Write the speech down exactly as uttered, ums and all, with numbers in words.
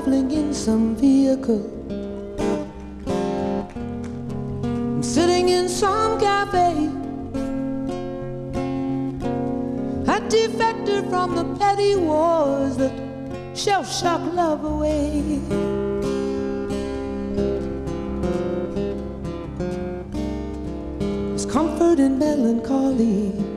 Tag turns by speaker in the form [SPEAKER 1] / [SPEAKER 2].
[SPEAKER 1] traveling in some vehicle, I'm sitting in some cafe, a defector from the petty wars that shell-shock love away. There's comfort in melancholy,